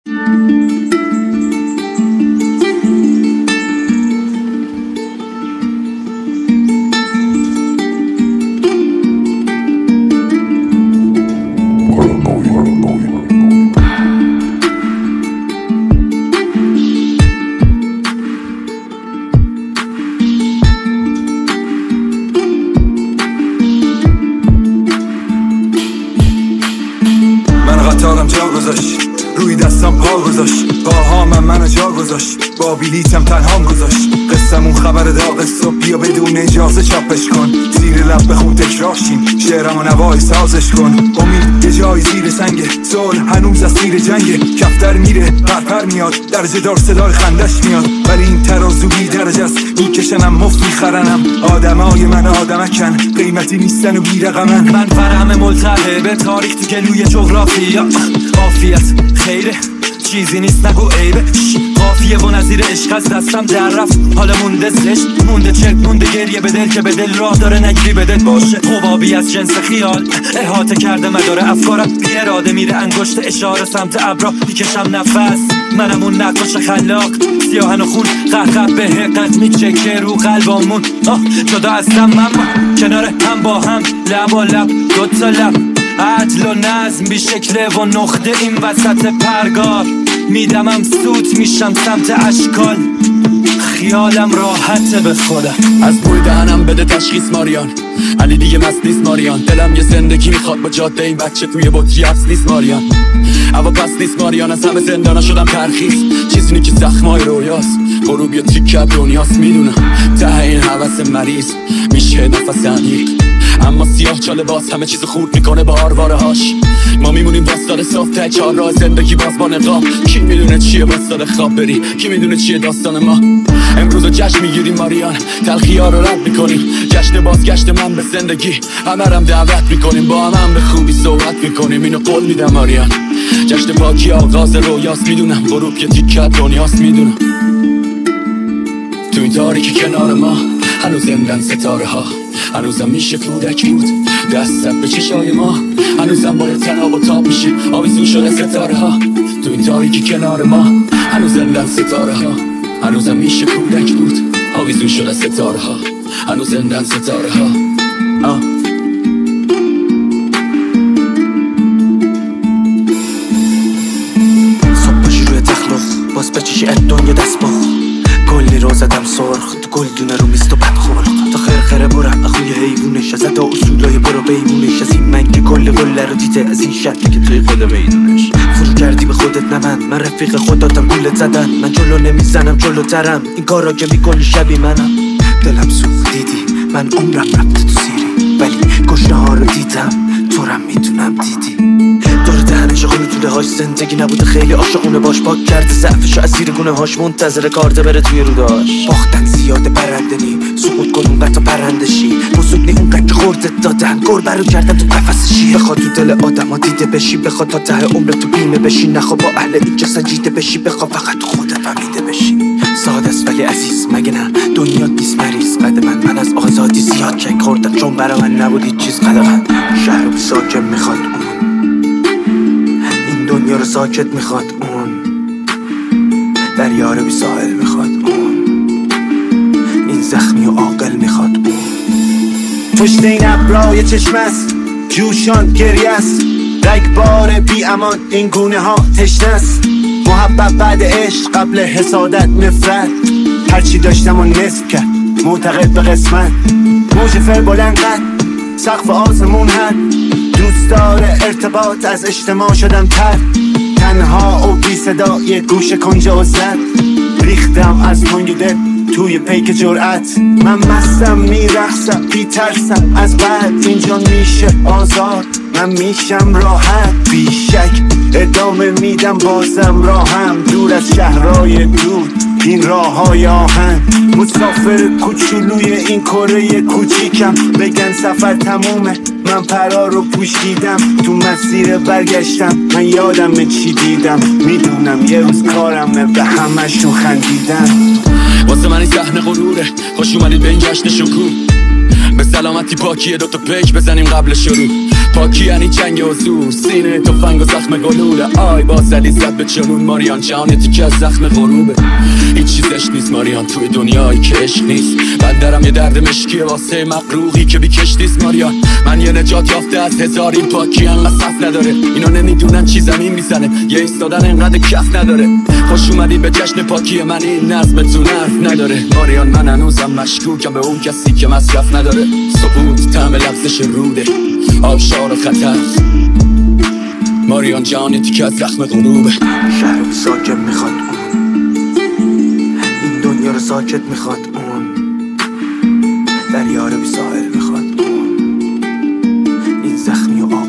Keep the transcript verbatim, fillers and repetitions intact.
قطارم جا گذاشت، روی دستم پا گذاشت، پاهامم منو جا گذاشت، با بلیتم تنهام گذاشت. قصمون خبر داغ صبح، بیا بدون اجازه چاپش کن، زیر لب بخون تکرارشیم، شعرم و نوای سازش کن. امید یه جای زیر سنگه، صلح هنوز از تیر جنگه، کفتر میره پرپر میاد، درجه دار صدای خندش میاد، ولی این ترازو بی درجه است، میکشنم مفت میخرنم. آدمای من آدمکن، قیمتی نیستن و بی رقمن. من فرهم ملتهه به تاریخ تو گلوی جغرافیا، عافیت خیره چیزی نیست نگو عیبه، قافیه و نظیر عشق از دستم در رفت، حالا مونده زشت مونده چرک مونده گریه به دل که به دل راه داره نگری بدت باشه. حبابی از جنس خیال احاطه کرده مداره افکارم، بی اراده میره انگشت اشاره سمت ابرا، میکشم نفس منم اون نقاش خلاق، سیاهن و خون قرقب به حقت میچکه رو قلبامون. آه جدا هستم من کنار هم با هم، لب و لب دوتا لب، عدل و نظم بی شکله و نقطه این وسط پرگار، میدمم سوت میشم سمت اشکال، خیالم راحته به خودم. از بوی دهنم بده تشخیص ماریان، علی دیگه مست نیست ماریان، دلم یه زندگی میخواد با جاده این بچه توی بطری حبس نیست ماریان، هوا پس نیست ماریان، از همه زندانا شدم ترخیص، چیزی که زخمای رویاست، غروب یا تیکه دنیاست، میدونم ته این حوث مریض میشه نفس عمیق، اما سیاه چاله باز همه چیز خورد میکنه با آرواره هاش. ما میمونیم واسطال صاف ته چهار راه زندگی باز با نقاب، کی میدونه چیه واسطال خواب بری، کی میدونه چیه داستان ما. امروز جشن میگیریم ماریان، تلخی ها رو رد میکنیم، جشن بازگشت من به زندگی، همه رم دعوت میکنیم، با هم هم به خوبی صحبت میکنیم، اینو قول میدم ماریان. جشن پاکی آغاز رویاست، میدونم غروب یه تیکه دنیاست، میدونم تو این تاریکی کنار ما هنوز زندن ستاره ها، هنوزم میشه کودک بود دستت به چشای ما، هنوزم باید تناب و تاب میشه آویزون شده ستاره ها، تو این تاریکی کنار ما هنوز زندن ستاره ها، هنوزم میشه کودک بود آویزون شده ستاره ها، هنوز زندن ستاره ها. آه. صبح باشی روی تخلق باز بچشی ادون یه دست بخ، کلی رو زدم سرخ تو گل دونه رو میست و بد خلق، تا خرخره برم اخوی حیوونش، از ادا اصولای برو بیمونش، از این من که کل گله رو دیده، از این شکلی که توی خود میدونش، فرو کردی به خودت نه من من رفیق خوداتم گولت زدن، من جلو نمیزنم جلو ترم، این کارا که میکنی شبی منم، دلم سوخت دیدی من عمرم رفته تو سیری، ولی کشته ها رو دیدم تو رم میدونم دیدی، دور دهنش خونی توله هاش، زندگی نبوده خیلی عاشقونه باش، پاک کرده ضعفشو از زیر گونه هاش، منتظر کارده بره توی روداش، باختن زیاده برندنی سقوط کن اونقدر تا پرندشی، بزرگ نی اونقدر که خوردت دادن گربه رو کردن تو قفسشی، بخواد تو دل آدم ها دیده بشی، بخواد تا ته عمرت تو بیمه بشی، نخوا با اهل اینجا سنجیده بشی، بخواد فقط تو خودت فهمیده بشی، ساده است ولی عزیز مگه نه دنیا نیست مریض، قد من من از آزادی زیاد چک خوردم، چون برا من نبود هیچ چیز قدغن، شهر رو ساکن میخواد اون، این دنیا رو ساکت میخواد اون، دریا رو بی ساحل میخواد اون، این زخمی و عاقل میخواد اون، پشت این ابرای چشم است جوشان گریه است، رگبار بی امان این گونه ها تشنه است، محبت بعد عشق قبل حسادت نفرت، هرچی داشتم و نصف کرد معتقد به قسمت، موج فر بلند قد سقف آسمون حد، دوست داره ارتباط از اجتماع شدم تر، تنها و بی صدا یه گوش کنجا و زد، ریختم از تنگ دل توی پیک جرأت، من مستم میرقصم بی ترسم از بعد، اینجا میشه آزاد من میشم راحت، بی شک ادامه میدم بازم راهم، دور از شهرهای دور این راه های آهن، مسافر کوچولوی این کره کوچیکم، بگن سفر تمومه من پرا رو پوشیدم، تو مسیر برگشتم من یادم چی دیدم، میدونم یه روز کارمه به همشون خندیدم، واسه من این صحنه غروره، خوش اومدید به این جشن شکوه، به سلامتی پاکیه دوتا پیک بزنیم قبل شروع، پاکی یعنی جنگ حضور، سینه تفنگ و زخم گلوله. آی بازلی زد به جنون ماریان، جهان تیکه از زخم غروبه. هیچ چیزش نیست ماریان توی دنیایی که عشق نیست. بندرم یه درد مشکیه واسه مقروقی که بی کشتیست ماریان. من یه نجات یافته از هزار این پاکی انقدر صف نداره. اینا نمیدونن چی زمین میزنه، یه ایستادن انقدر کف نداره. خوش اومدی به جشن پاکی من، این نظمتون حرف نداره ماریان. من هنوزم مشکوکم به اون کسی که مصرف نداره. سکوت طعم لفظش روده، آبشار و خطر. ماریان جهان تیکه از زخم غروبه. شهر بی ساکن میخواد اون، این دنیا رو ساکت میخواد اون، دریا رو بی ساحل میخواد اون، این زخمی و